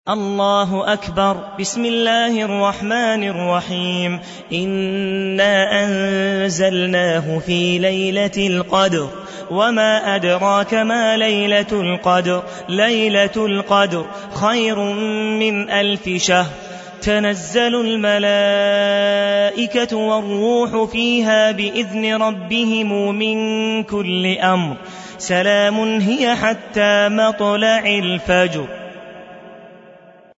الله أكبر. بسم الله الرحمن الرحيم. إنا أنزلناه في ليلة القدر وما أدراك ما ليلة القدر. ليلة القدر خير من 1000 شهر. تنزل الملائكة والروح فيها بإذن ربهم من كل أمر. سلام هي حتى مطلع الفجر.